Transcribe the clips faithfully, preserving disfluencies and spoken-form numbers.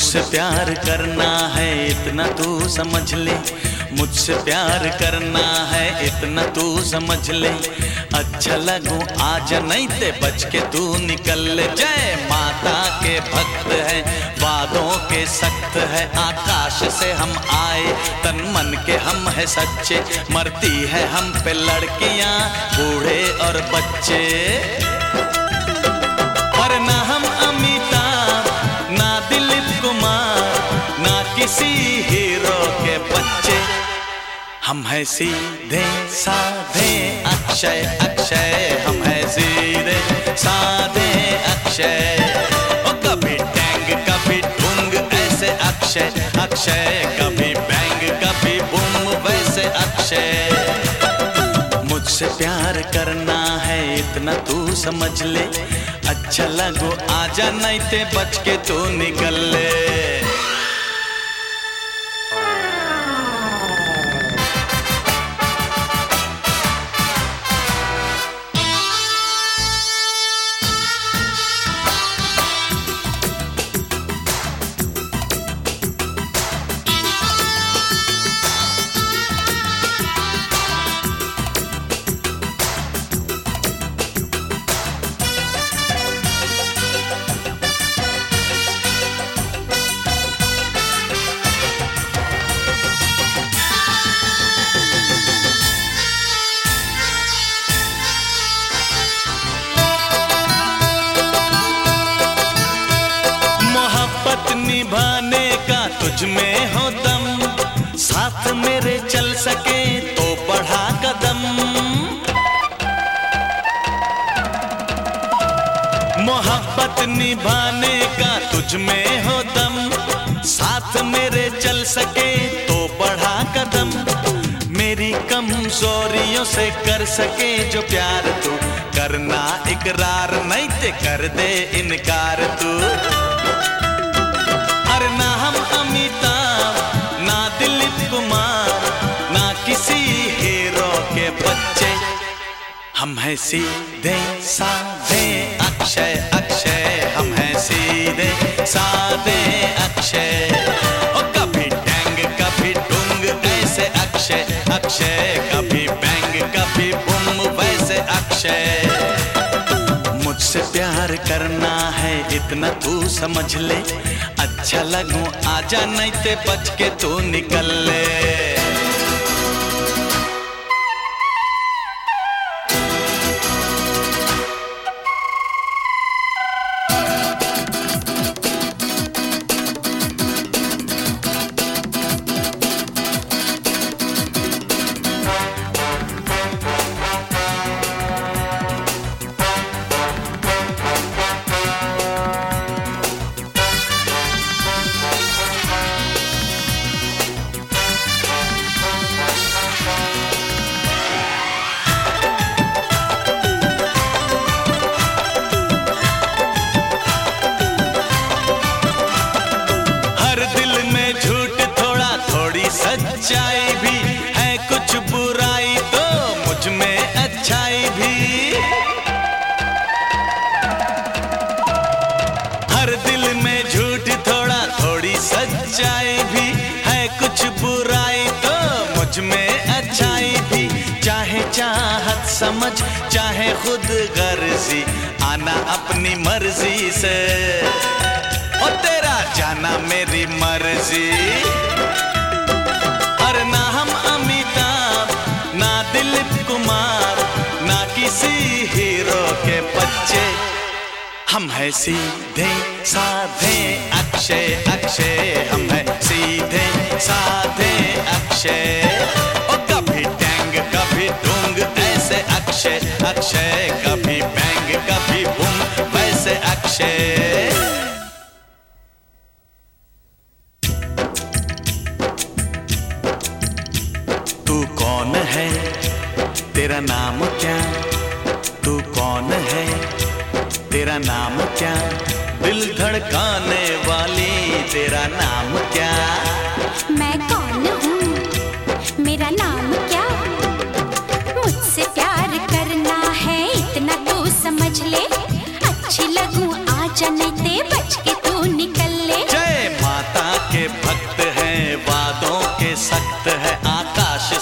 मुझसे प्यार करना है इतना तू समझ ले, मुझसे प्यार करना है इतना तू समझ ले। अच्छा लगूं आजा नहीं ते बच के तू निकल ले। जय माता के भक्त है, वादों के सख्त है, आकाश से हम आए तन मन के हम है सच्चे। मरती है हम पे लड़कियां बूढ़े और बच्चे, पर ना हम अमिताभ ना दिलीप कुमार ना किसी हीरो के बच्चे। हम है सीधे साधे अक्षय अक्षय, हम है सीधे साधे अक्षय। ओ कभी टैंग कभी ठुंग ऐसे अक्षय अक्षय, कभी बैंग कभी बूम वैसे अक्षय। मुझसे प्यार करना है इतना तू समझ ले। अच्छा लगो आजा नहीं ते बच के तू निकल ले। निभाने का तुझ में हो दम, साथ मेरे चल सके तो बढ़ा कदम। मोहब्बत निभाने का तुझ में हो दम, साथ मेरे चल सके तो बढ़ा कदम। मेरी कमजोरियों से कर सके जो प्यार तू, करना इकरार नहीं ते कर दे इनकार तू। अरे ना हम अमिताभ ना दिलीप कुमार ना किसी हीरो के बच्चे। हम है सीधे साधे अक्षय अक्षय, हम है सीधे साधे अक्षय। ओ कभी टैंग कभी टुंग ऐसे अक्षय अक्षय, कभी बैंग कभी बूम वैसे अक्षय। मुझसे प्यार करना है इतना तू समझ ले। अच्छा लगूं आजा नहीं ते बच के तू निकल ले। सच्चाई भी है कुछ बुराई तो मुझ में अच्छाई भी। हर दिल में झूठ थोड़ा थोड़ी सच्चाई भी है कुछ बुराई तो मुझ में अच्छाई भी। चाहे चाहत समझ चाहे खुद गर्जी, आना अपनी मर्जी से और तेरा जाना मेरी मर्जी। और ना हम अमिताभ ना दिलीप कुमार ना किसी हीरो के बच्चे। हम है सीधे साधे अक्षय अक्षय, हम है सीधे साधे अक्षय। और कभी टैंग कभी टुंग ऐसे अक्षय अक्षय, कभी बैंग कभी बूम वैसे अक्षय। कौन है तेरा नाम क्या, तू कौन है तेरा नाम क्या, दिल धड़काने वाली तेरा नाम क्या। मैं कौन हूँ मेरा नाम क्या, मुझसे प्यार करना है इतना तू समझ ले। अच्छी लगूं आजा नहीं ते बच के तू निकल ले। जय माता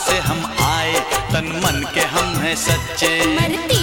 से हम आए, तन मन के हम हैं सच्चे। मरती